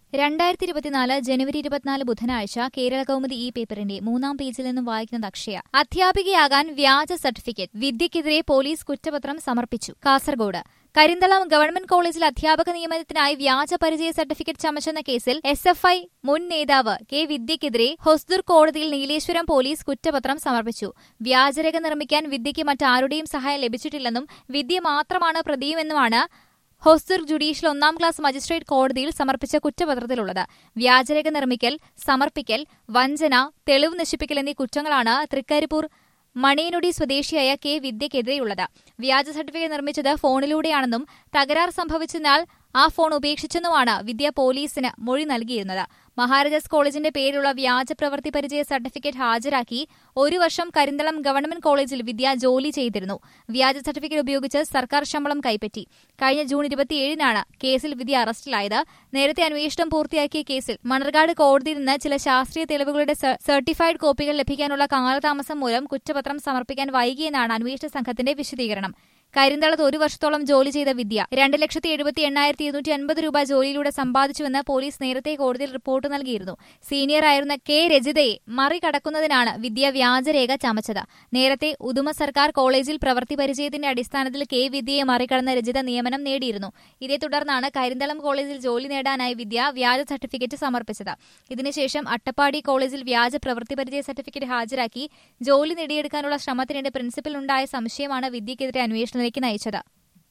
2024 ജനുവരി 24 ബുധനാഴ്ച കേരള കൗമുദി ഈ പേപ്പറിന്റെ 3-ാം പേജിൽ നിന്നും വായിക്കുന്നത് അക്ഷയ. അധ്യാപികയാകാൻ വ്യാജ സർട്ടിഫിക്കറ്റ്, വിദ്യക്കെതിരെ പോലീസ് കുറ്റപത്രം സമർപ്പിച്ചു. കാസർഗോഡ് കരിന്തളം ഗവൺമെന്റ് കോളേജിൽ അധ്യാപക നിയമനത്തിനായി വ്യാജ പരിചയ സർട്ടിഫിക്കറ്റ് ചമച്ചെന്ന കേസിൽ SFI മുൻ നേതാവ് കെ വിദ്യക്കെതിരെ ഹൊസ്ദുർ കോടതിയിൽ നീലേശ്വരം പോലീസ് കുറ്റപത്രം സമർപ്പിച്ചു. വ്യാജരേഖ നിർമ്മിക്കാൻ വിദ്യയ്ക്ക് മറ്റാരുടെയും സഹായം ലഭിച്ചിട്ടില്ലെന്നും വിദ്യ മാത്രമാണ് പ്രതിയുമെന്നുമാണ് ഹൊസ്ദുർ ജുഡീഷ്യൽ 1-ാം ക്ലാസ് മജിസ്ട്രേറ്റ് കോടതിയിൽ സമർപ്പിച്ച കുറ്റപത്രത്തിലുള്ളത്. വ്യാജരേഖ നിർമ്മിക്കൽ, സമർപ്പിക്കൽ, വഞ്ചന, തെളിവ് നശിപ്പിക്കൽ എന്നീ കുറ്റങ്ങളാണ് തൃക്കരിപ്പൂർ മണിയനൊടി സ്വദേശിയായ കെ വിദ്യക്കെതിരെയുള്ളത്. വ്യാജ സർട്ടിഫിക്കറ്റ് നിർമ്മിച്ചത് ഫോണിലൂടെയാണെന്നും തകരാർ സംഭവിച്ചതിനാൽ ആ ഫോൺ ഉപേക്ഷിച്ചെന്നുമാണ് വിദ്യ പോലീസിന് മൊഴി നൽകിയിരുന്നത്. മഹാരാജാസ് കോളേജിന്റെ പേരിലുള്ള വ്യാജ പ്രവൃത്തി പരിചയ സർട്ടിഫിക്കറ്റ് ഹാജരാക്കി 1 വർഷം കരിന്തളം ഗവൺമെന്റ് കോളേജിൽ വിദ്യ ജോലി ചെയ്തിരുന്നു. വ്യാജ സർട്ടിഫിക്കറ്റ് ഉപയോഗിച്ച് സർക്കാർ ശമ്പളം കൈപ്പറ്റി. കഴിഞ്ഞ ജൂൺ 27-നാണ് കേസിൽ വിദ്യ അറസ്റ്റിലായത്. നേരത്തെ അന്വേഷണം പൂർത്തിയാക്കിയ കേസിൽ മണർകാട് കോടതിയിൽ നിന്ന് ചില ശാസ്ത്രീയ തെളിവുകളുടെ സർട്ടിഫൈഡ് കോപ്പികൾ ലഭിക്കാനുള്ള കാലതാമസം മൂലം കുറ്റപത്രം സമർപ്പിക്കാൻ വൈകിയെന്നാണ് അന്വേഷണ സംഘത്തിന്റെ വിശദീകരണം. കരിന്തളത്ത് 1 വർഷത്തോളം ജോലി ചെയ്ത വിദ്യ 2,78,250 രൂപ ജോലിയിലൂടെ സമ്പാദിച്ചുവെന്ന് പോലീസ് നേരത്തെ കോടതിയിൽ റിപ്പോർട്ട് നൽകിയിരുന്നു. സീനിയറായിരുന്ന കെ രജിതയെ മറികടക്കുന്നതിനാണ് വിദ്യ വ്യാജരേഖ ചമച്ചത്. നേരത്തെ ഉദുമ സർക്കാർ കോളേജിൽ പ്രവൃത്തി പരിചയത്തിന്റെ അടിസ്ഥാനത്തിൽ കെ വിദ്യയെ മറികടന്ന രജിത നിയമനം നേടിയിരുന്നു. ഇതേ തുടർന്നാണ് കരിന്തളം കോളേജിൽ ജോലി നേടാനായി വിദ്യ വ്യാജ സർട്ടിഫിക്കറ്റ് സമർപ്പിച്ചത്. ഇതിനുശേഷം അട്ടപ്പാടി കോളേജിൽ വ്യാജ പ്രവൃത്തി പരിചയ സർട്ടിഫിക്കറ്റ് ഹാജരാക്കി ജോലി നേടിയെടുക്കാനുള്ള ശ്രമത്തിനിടെ പ്രിൻസിപ്പലിനുണ്ടായ സംശയമാണ് വിദ്യക്കെതിരെ അന്വേഷണത്തിലേക്ക് നയിച്ചത്.